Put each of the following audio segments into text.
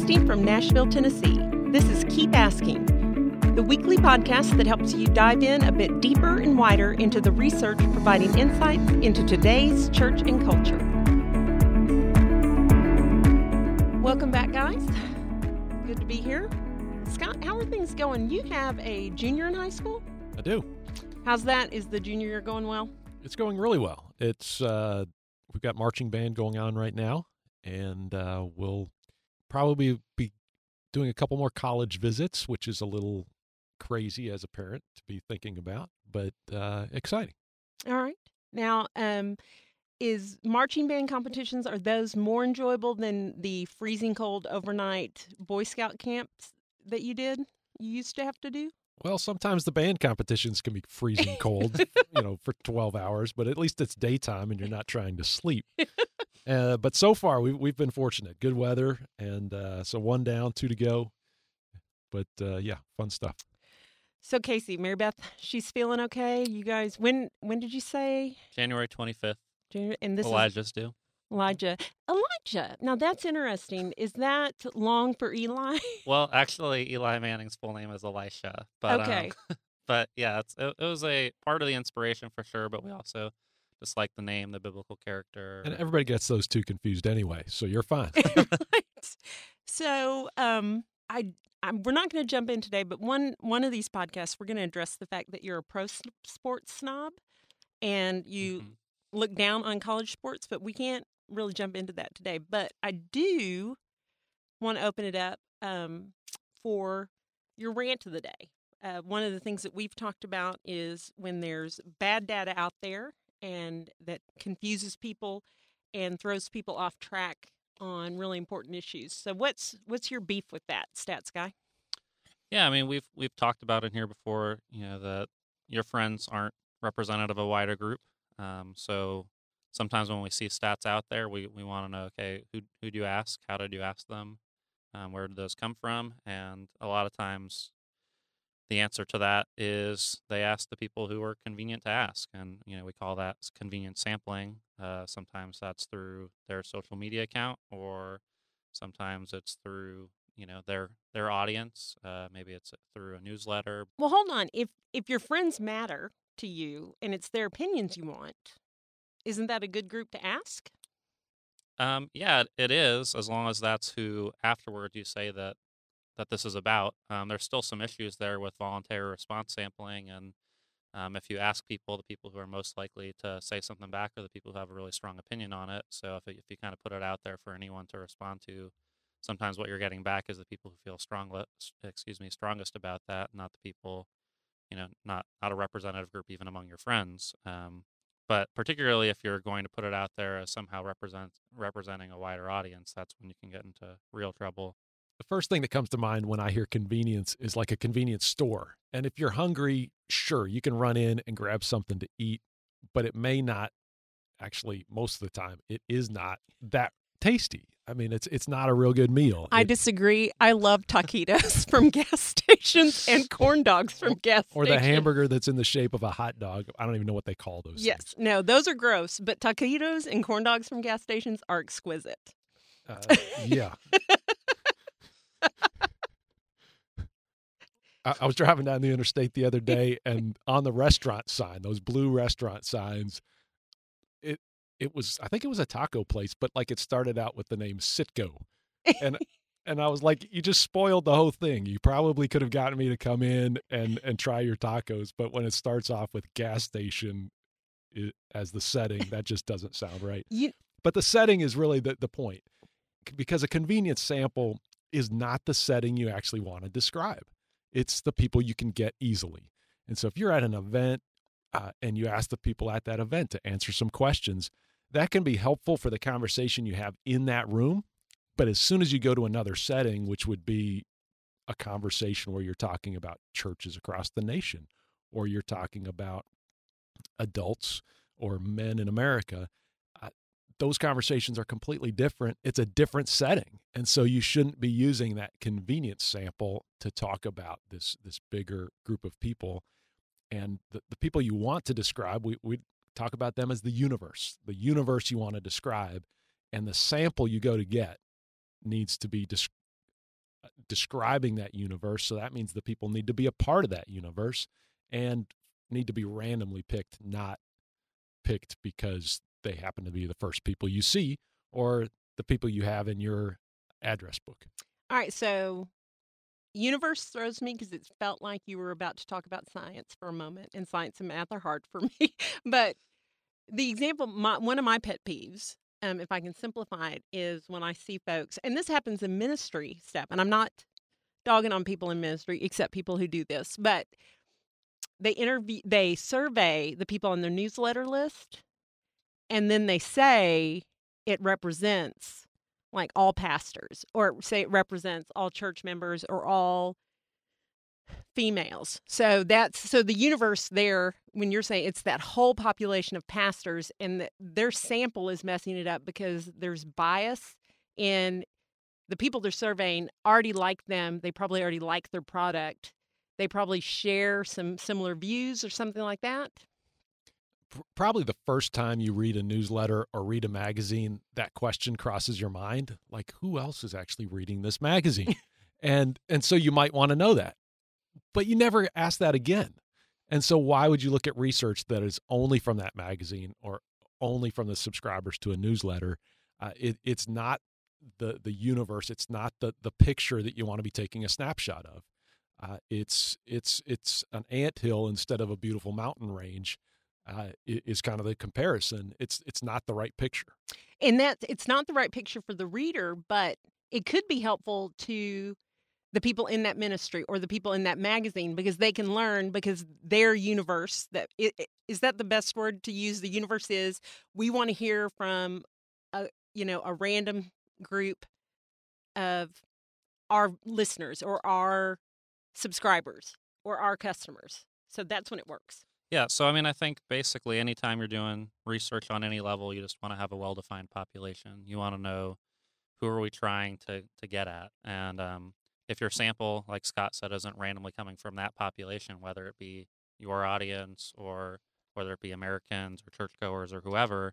Broadcasting from Nashville, Tennessee. This is Keep Asking, the weekly podcast that helps you dive in a bit deeper and wider into the research providing insights into today's church and culture. Welcome back, guys. Good to be here. Scott, how are things going? You have a junior in high school? I do. How's that? Is the junior year going well? It's going really well. It's we've got marching band going on right now, and we'll probably be doing a couple more college visits, which is a little crazy as a parent to be thinking about, but exciting. All right. Now, is marching band competitions, are those more enjoyable than the freezing cold overnight Boy Scout camps that you used to have to do? Well, sometimes the band competitions can be freezing cold, for 12 hours, but at least it's daytime and you're not trying to sleep. But so far, we've been fortunate. Good weather, and so 1 down, 2 to go. But, fun stuff. So, Casey, Mary Beth, she's feeling okay? You guys, when did you say? January 25th. And this Elijah's due. Elijah. Now, that's interesting. Is that long for Eli? Well, actually, Eli Manning's full name is Elisha. But, okay. But, yeah, it was a part of the inspiration for sure, but we also just like the name, the biblical character. And everybody gets those two confused anyway, so you're fine. Right. So, we're not going to jump in today, but one of these podcasts, we're going to address the fact that you're a pro sports snob and you look down on college sports, but we can't really jump into that today. But I do want to open it up for your rant of the day. One of the things that we've talked about is when there's bad data out there and that confuses people and throws people off track on really important issues. So what's your beef with that, Stats Guy? Yeah, I mean, we've talked about in here before, that your friends aren't representative of a wider group. So sometimes when we see stats out there, we want to know, okay, who do you ask? How did you ask them? Where did those come from? And a lot of times the answer to that is they ask the people who are convenient to ask. And, we call that convenient sampling. Sometimes that's through their social media account, or sometimes it's through, their audience. Maybe it's through a newsletter. Well, hold on. If your friends matter to you and it's their opinions you want, isn't that a good group to ask? Yeah, it is, as long as that's who afterward you say that this is about. There's still some issues there with voluntary response sampling, and if you ask people, the people who are most likely to say something back are the people who have a really strong opinion on it. So if you kind of put it out there for anyone to respond to, sometimes what you're getting back is the people who feel strongest about that, not the people, not a representative group even among your friends. But particularly if you're going to put it out there as somehow representing a wider audience, that's when you can get into real trouble. The first thing that comes to mind when I hear convenience is like a convenience store. And if you're hungry, sure, you can run in and grab something to eat, but it may not, actually, most of the time, it is not that tasty. I mean, it's not a real good meal. I disagree. I love taquitos from gas stations and corn dogs from gas stations. Or the hamburger that's in the shape of a hot dog. I don't even know what they call those Yes. things. No, those are gross, but taquitos and corn dogs from gas stations are exquisite. Yeah. I was driving down the interstate the other day, and on the restaurant sign, those blue restaurant signs, it was, I think it was a taco place, but like it started out with the name Sitco. And I was like, you just spoiled the whole thing. You probably could have gotten me to come in and try your tacos, but when it starts off with gas station as the setting, that just doesn't sound right. But the setting is really the point, because a convenience sample is not the setting you actually want to describe. It's the people you can get easily. And so if you're at an event and you ask the people at that event to answer some questions, that can be helpful for the conversation you have in that room. But as soon as you go to another setting, which would be a conversation where you're talking about churches across the nation, or you're talking about adults or men in America, those conversations are completely different. It's a different setting. And so you shouldn't be using that convenience sample to talk about this bigger group of people. And the people you want to describe, we talk about them as the universe you want to describe. And the sample you go to get needs to be describing that universe. So that means the people need to be a part of that universe and need to be randomly picked, not picked because they happen to be the first people you see or the people you have in your address book. All right, so universe throws me because it felt like you were about to talk about science for a moment, and science and math are hard for me. But the example, one of my pet peeves, if I can simplify it, is when I see folks, and this happens in ministry stuff, and I'm not dogging on people in ministry except people who do this, but they survey the people on their newsletter list, and then they say it represents like all pastors, or say it represents all church members or all females. So the universe there, when you're saying it's that whole population of pastors, and their sample is messing it up because there's bias in the people they're surveying already like them. They probably already like their product. They probably share some similar views or something like that. Probably the first time you read a newsletter or read a magazine, that question crosses your mind, like, who else is actually reading this magazine? and so you might want to know that, but you never ask that again. And so why would you look at research that is only from that magazine or only from the subscribers to a newsletter? It's not the universe. It's not the picture that you want to be taking a snapshot of. It's an anthill instead of a beautiful mountain range. Is kind of the comparison. It's not the right picture. And that it's not the right picture for the reader, but it could be helpful to the people in that ministry or the people in that magazine, because they can learn, because their universe, is that the best word to use? The universe is, we want to hear from a random group of our listeners or our subscribers or our customers. So that's when it works. Yeah, so I mean, I think basically anytime you're doing research on any level, you just want to have a well-defined population. You want to know who are we trying to get at, and if your sample, like Scott said, isn't randomly coming from that population, whether it be your audience or whether it be Americans or churchgoers or whoever,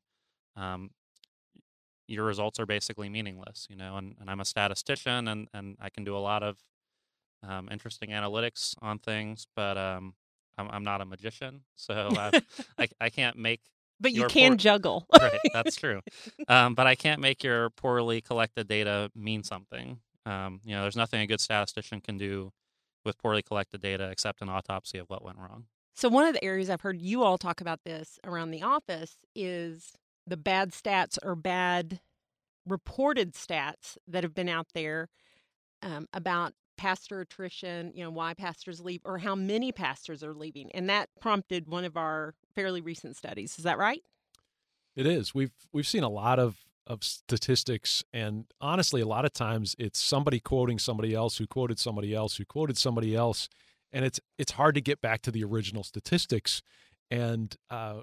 your results are basically meaningless. And I'm a statistician, and I can do a lot of interesting analytics on things, but I'm not a magician, so I can't make. But you can juggle. Right, that's true. But I can't make your poorly collected data mean something. There's nothing a good statistician can do with poorly collected data except an autopsy of what went wrong. So one of the areas I've heard you all talk about this around the office is the bad stats or bad reported stats that have been out there about pastor attrition, why pastors leave or how many pastors are leaving. And that prompted one of our fairly recent studies. Is that right? It is. We've seen a lot of statistics, and honestly, a lot of times it's somebody quoting somebody else who quoted somebody else who quoted somebody else, and it's hard to get back to the original statistics. And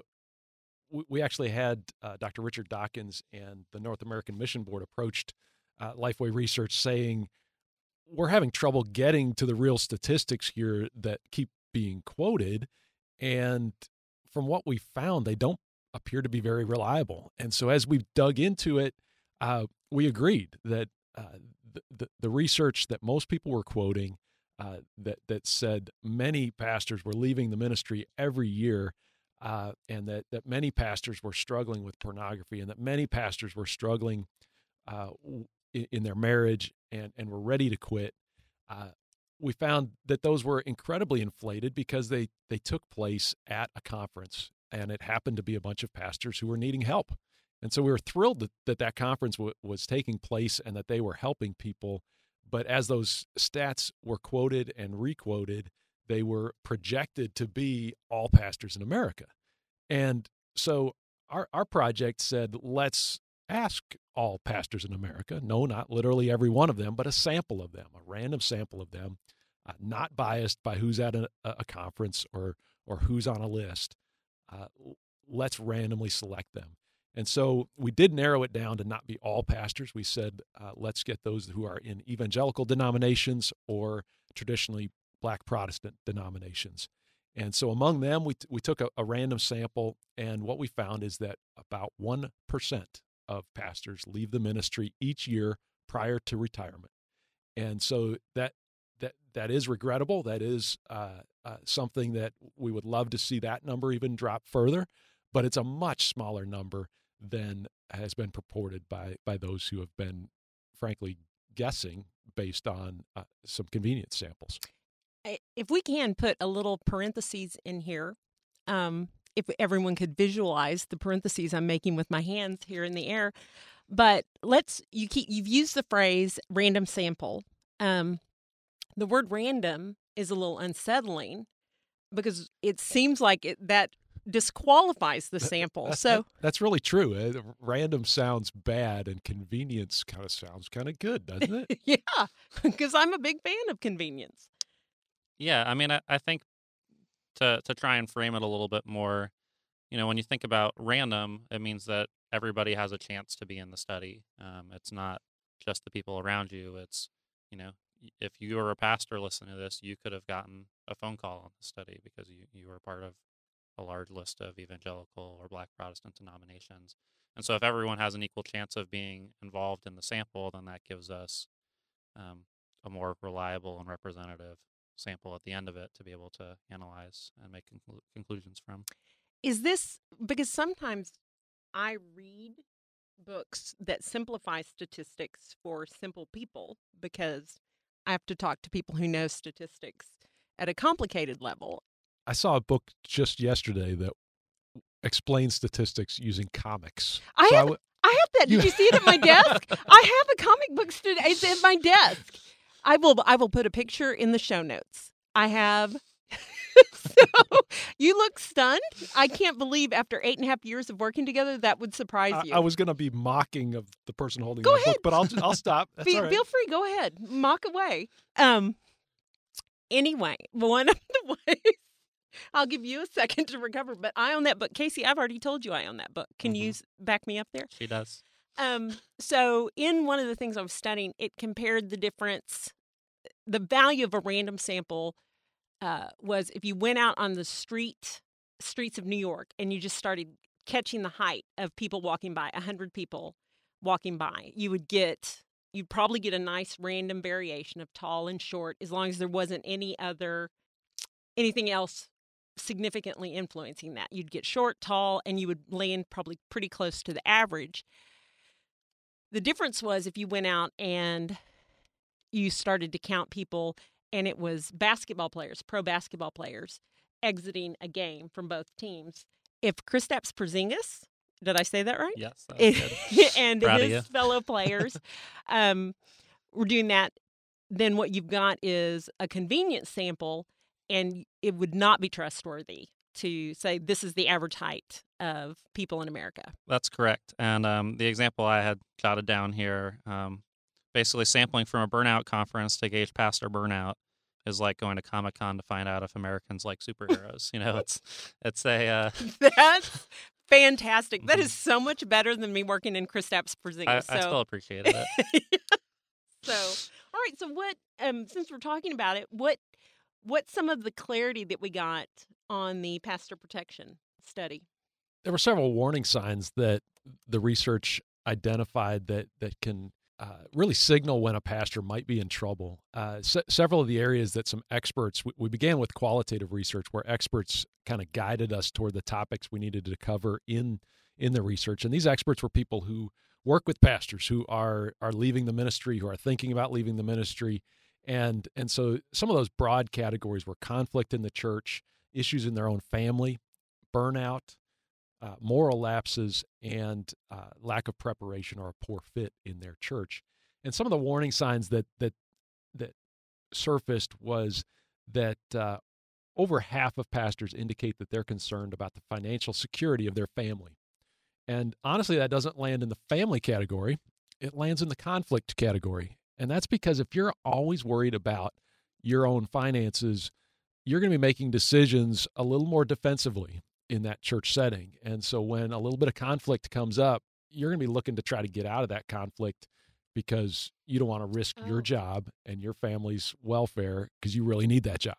we actually had Dr. Richard Dawkins and the North American Mission Board approached Lifeway Research saying, we're having trouble getting to the real statistics here that keep being quoted. And from what we found, they don't appear to be very reliable. And so as we've dug into it, we agreed that the research that most people were quoting that said many pastors were leaving the ministry every year, and that many pastors were struggling with pornography, and that many pastors were struggling in their marriage and were ready to quit. We found that those were incredibly inflated because they took place at a conference, and it happened to be a bunch of pastors who were needing help. And so we were thrilled that conference was taking place and that they were helping people. But as those stats were quoted and requoted, they were projected to be all pastors in America. And so our project said, let's ask all pastors in America, no, not literally every one of them, but a sample of them, a random sample of them, not biased by who's at a conference or who's on a list. Let's randomly select them. And so we did narrow it down to not be all pastors. We said, let's get those who are in evangelical denominations or traditionally Black Protestant denominations. And so among them, we took a random sample, and what we found is that about 1% of pastors leave the ministry each year prior to retirement. And so that is regrettable. That is something that we would love to see that number even drop further, but it's a much smaller number than has been purported by those who have been, frankly, guessing based on some convenience samples. If we can put a little parentheses in here, if everyone could visualize the parentheses I'm making with my hands here in the air, but you've used the phrase random sample. The word random is a little unsettling because it seems like that disqualifies the sample. That's really true. Random sounds bad, and convenience kind of sounds kind of good, doesn't it? Yeah, because I'm a big fan of convenience. Yeah, I mean, I think to try and frame it a little bit more, when you think about random, it means that everybody has a chance to be in the study. It's not just the people around you. It's, if you were a pastor listening to this, you could have gotten a phone call on the study because you were part of a large list of evangelical or Black Protestant denominations. And so if everyone has an equal chance of being involved in the sample, then that gives us a more reliable and representative sample at the end of it to be able to analyze and make conclusions from. Is this because sometimes I read books that simplify statistics for simple people because I have to talk to people who know statistics at a complicated level. I saw a book just yesterday that explains statistics using comics. I have that. Did you see it at my desk? I have a comic book it's at my desk. I will put a picture in the show notes. I have. So you look stunned. I can't believe after 8.5 years of working together that would surprise you. I was going to be mocking of the person holding Go the ahead. book, but I'll stop. That's all right. Feel free. Go ahead. Mock away. Anyway, one of the ways I'll give you a second to recover, but I own that book. Casey, I've already told you I own that book. Can you back me up there? She does. So in one of the things I was studying, it compared the value of a random sample was if you went out on the streets of New York and you just started catching the height of people walking by, 100 people walking by, you'd probably get a nice random variation of tall and short as long as there wasn't anything else significantly influencing that. You'd get short, tall, and you would land probably pretty close to the average. The difference was if you went out and you started to count people and it was pro basketball players, exiting a game from both teams. If Kristaps Porzingis, did I say that right? Yes, that was good. And his fellow players were doing that, then what you've got is a convenience sample, and it would not be trustworthy to say this is the average height of people in America. That's correct. And the example I had jotted down here, basically sampling from a burnout conference to gauge pastor burnout is like going to Comic-Con to find out if Americans like superheroes. It's a... That's fantastic. That is so much better than me working in Kristaps Porzingis. I still appreciated it. So, all right. So what, since we're talking about it, what's some of the clarity that we got on the pastor protection study? There were several warning signs that the research identified that can really signal when a pastor might be in trouble. Several of the areas that some experts, we began with qualitative research where experts kind of guided us toward the topics we needed to cover in the research. And these experts were people who work with pastors who are leaving the ministry, who are thinking about leaving the ministry. And so some of those broad categories were conflict in the church, issues in their own family, burnout, moral lapses, and lack of preparation or a poor fit in their church. And some of the warning signs that surfaced was that over half of pastors indicate that they're concerned about the financial security of their family. And honestly, that doesn't land in the family category. It lands in the conflict category. And that's because if you're always worried about your own finances, you're going to be making decisions a little more defensively in that church setting. And so when a little bit of conflict comes up, you're going to be looking to try to get out of that conflict because you don't want to risk your job and your family's welfare because you really need that job.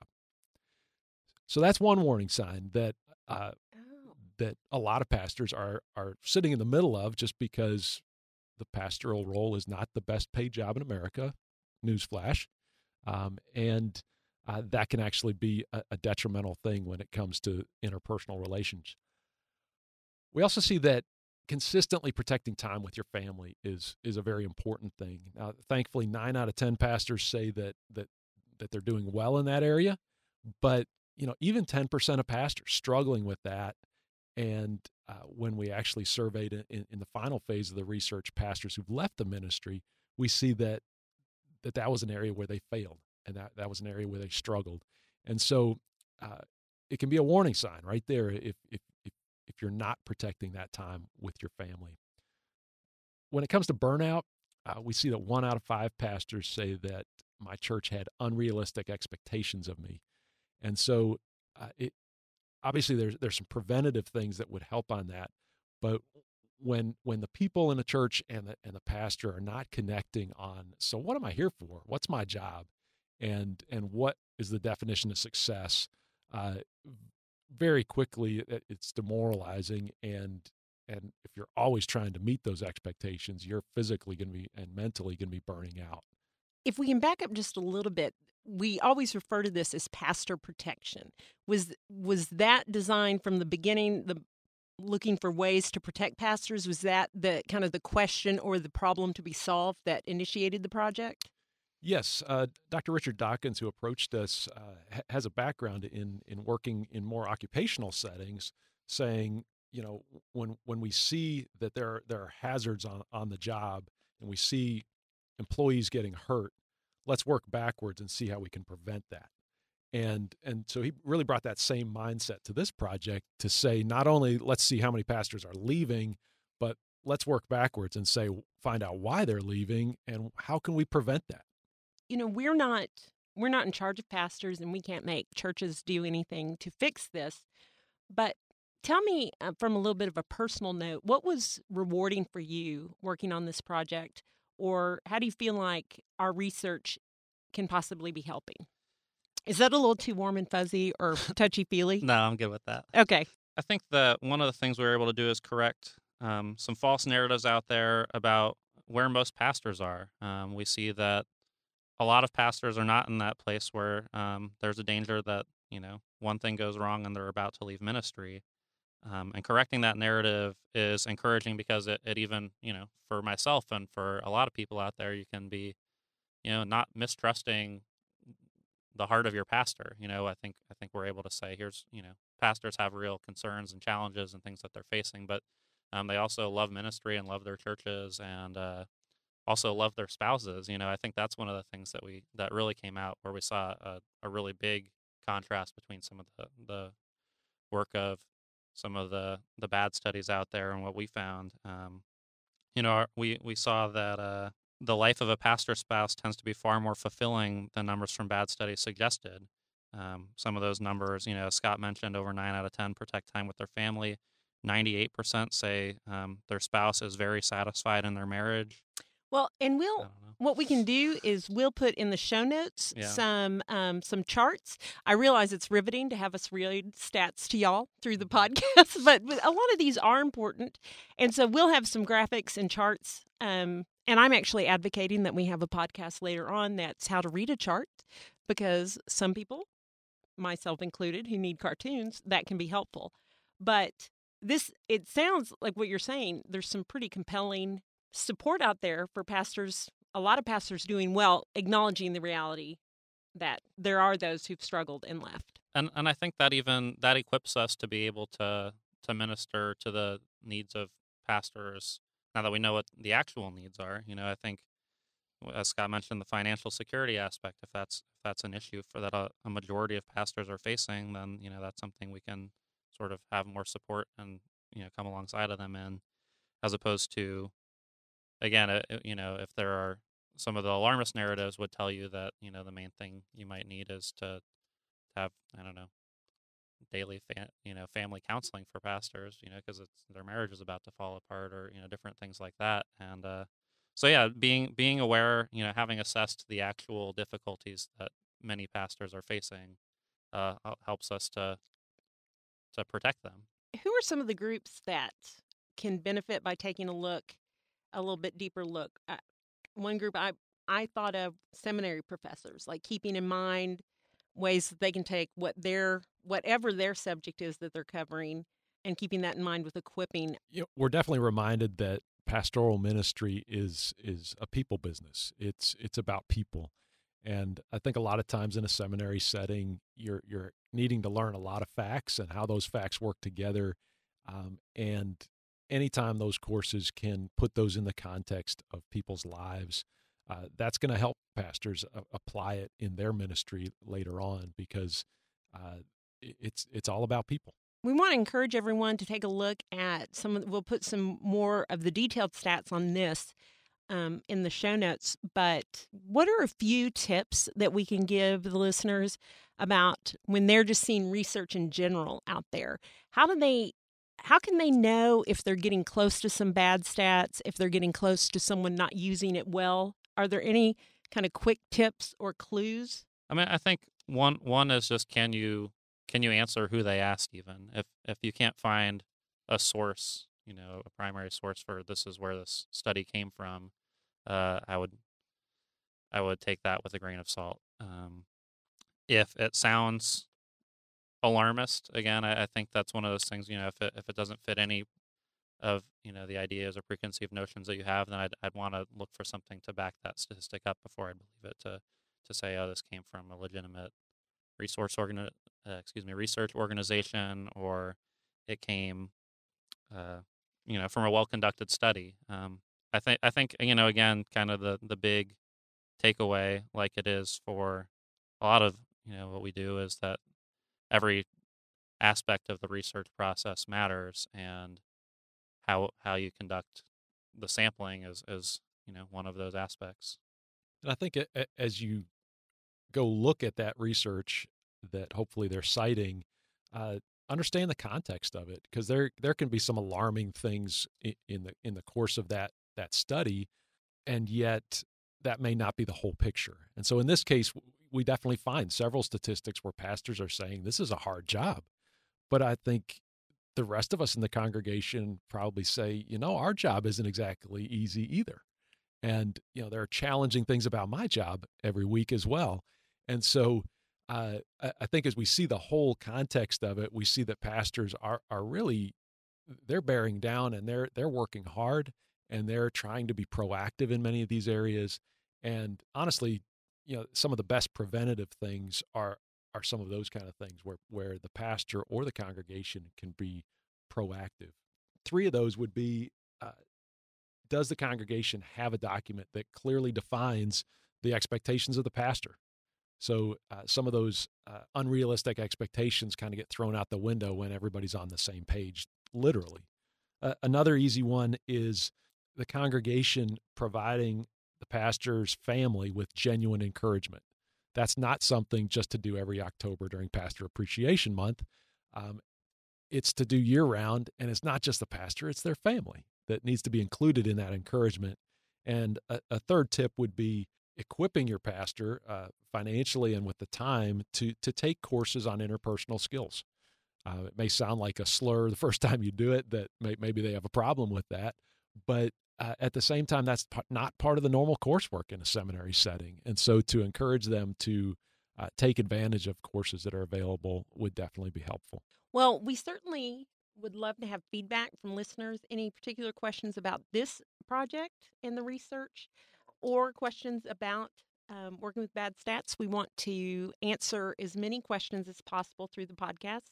So that's one warning sign that that a lot of pastors are sitting in the middle of just because the pastoral role is not the best paid job in America. newsflash, and that can actually be a detrimental thing when it comes to interpersonal relations. We also see that consistently protecting time with your family is a very important thing. Now, thankfully, 9 out of 10 pastors say that they're doing well in that area, but even 10% of pastors struggling with that. And when we actually surveyed in the final phase of the research pastors who've left the ministry, we see that was an area where they failed, and that was an area where they struggled. And so it can be a warning sign right there if you're not protecting that time with your family. When it comes to burnout, we see that 1 out of 5 pastors say that my church had unrealistic expectations of me. And so obviously there's some preventative things that would help on that. But when the people in the church and the pastor are not connecting on, so what am I here for? What's my job? And what is the definition of success? Very quickly it's demoralizing, and if you're always trying to meet those expectations, you're physically going to be and mentally going to be burning out. If we can back up just a little bit, we always refer to this as pastor protection. Was that designed from the beginning, looking for ways to protect pastors? Was that the kind of the question or the problem to be solved that initiated the project? Yes, Dr. Richard Dawkins, who approached us, has a background in working in more occupational settings, saying, when we see that there are hazards on the job and we see employees getting hurt, let's work backwards and see how we can prevent that. And so he really brought that same mindset to this project to say, not only let's see how many pastors are leaving, but let's work backwards and find out why they're leaving and how can we prevent that. We're not in charge of pastors, and we can't make churches do anything to fix this. But tell me, from a little bit of a personal note, what was rewarding for you working on this project, or how do you feel like our research can possibly be helping? Is that a little too warm and fuzzy or touchy-feely? No, I'm good with that. Okay. I think that one of the things we were able to do is correct some false narratives out there about where most pastors are. We see that a lot of pastors are not in that place where there's a danger that, one thing goes wrong and they're about to leave ministry. And correcting that narrative is encouraging because it even, for myself and for a lot of people out there, you can be, not mistrusting the heart of your pastor. I think we're able to say, here's, pastors have real concerns and challenges and things that they're facing, but they also love ministry and love their churches and also love their spouses. I think that's one of the things that really came out where we saw a really big contrast between some of the work of some of the bad studies out there and what we found. We saw that the life of a pastor spouse tends to be far more fulfilling than numbers from bad studies suggested. Some of those numbers, Scott mentioned, over 9 out of 10 protect time with their family. 98% say their spouse is very satisfied in their marriage. Well, and what we can do is we'll put in the show notes some charts. I realize it's riveting to have us read stats to y'all through the podcast, but a lot of these are important. And so we'll have some graphics and charts. And I'm actually advocating that we have a podcast later on that's how to read a chart, because some people, myself included, who need cartoons, that can be helpful. But it sounds like what you're saying, there's some pretty compelling support out there for pastors, a lot of pastors doing well, acknowledging the reality that there are those who've struggled and left. And I think that equips us to be able to minister to the needs of pastors now that we know what the actual needs are. I think, as Scott mentioned, the financial security aspect, if that's an issue for that a majority of pastors are facing, then that's something we can sort of have more support and come alongside of them in, as opposed to, again, if there are some of the alarmist narratives would tell you that the main thing you might need is to have, I don't know, daily family counseling for pastors, because their marriage is about to fall apart, or different things like that. And so yeah, being aware, having assessed the actual difficulties that many pastors are facing, helps us to protect them. Who are some of the groups that can benefit by taking a little bit deeper look? One group I thought of seminary professors, like keeping in mind ways that they can take whatever their subject is that they're covering, and keeping that in mind with equipping. We're definitely reminded that pastoral ministry is a people business. It's about people. And I think a lot of times in a seminary setting, you're needing to learn a lot of facts and how those facts work together. And anytime those courses can put those in the context of people's lives, that's going to help pastors apply it in their ministry later on, because it's all about people. We want to encourage everyone to take a look at we'll put some more of the detailed stats on this in the show notes, but what are a few tips that we can give the listeners about when they're just seeing research in general out there? How can they know if they're getting close to some bad stats, if they're getting close to someone not using it well? Are there any kind of quick tips or clues? I mean, I think one is just can you answer who they asked? Even if you can't find a source, a primary source for this is where this study came from, I would take that with a grain of salt. If it sounds alarmist, again, I think that's one of those things. If it doesn't fit any of the ideas or preconceived notions that you have, then I'd want to look for something to back that statistic up before I believe it. To say, oh, this came from a legitimate research organization, or it came, from a well-conducted study. I think again, kind of the big takeaway, like it is for a lot of what we do, is that every aspect of the research process matters, and how you conduct the sampling is one of those aspects. And I think as you go look at that research that hopefully they're citing, understand the context of it, because there can be some alarming things in the course of that study, and yet that may not be the whole picture. And so in this case, we definitely find several statistics where pastors are saying this is a hard job. But I think the rest of us in the congregation probably say, our job isn't exactly easy either. And, there are challenging things about my job every week as well. And so I think as we see the whole context of it, we see that pastors are really, they're bearing down, and they're working hard, and they're trying to be proactive in many of these areas. And honestly, some of the best preventative things are some of those kind of things where the pastor or the congregation can be proactive. 3 of those would be, does the congregation have a document that clearly defines the expectations of the pastor? So some of those unrealistic expectations kind of get thrown out the window when everybody's on the same page, literally. Another easy one is the congregation providing the pastor's family with genuine encouragement. That's not something just to do every October during Pastor Appreciation Month. It's to do year-round, and it's not just the pastor, it's their family that needs to be included in that encouragement. And a third tip would be equipping your pastor financially and with the time to take courses on interpersonal skills. It may sound like a slur the first time you do it, that maybe they have a problem with that, but at the same time, that's not part of the normal coursework in a seminary setting. And so to encourage them to take advantage of courses that are available would definitely be helpful. Well, we certainly would love to have feedback from listeners. Any particular questions about this project and the research, or questions about working with bad stats? We want to answer as many questions as possible through the podcast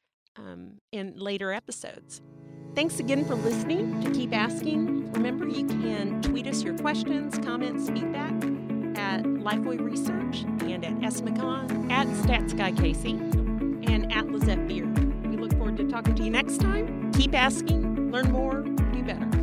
in later episodes. Thanks again for listening to Keep Asking. Remember, you can tweet us your questions, comments, feedback at Lifeway Research, and at S. McCon, at StatsGuyCasey, and at Lizette Beard. We look forward to talking to you next time. Keep asking, learn more, do better.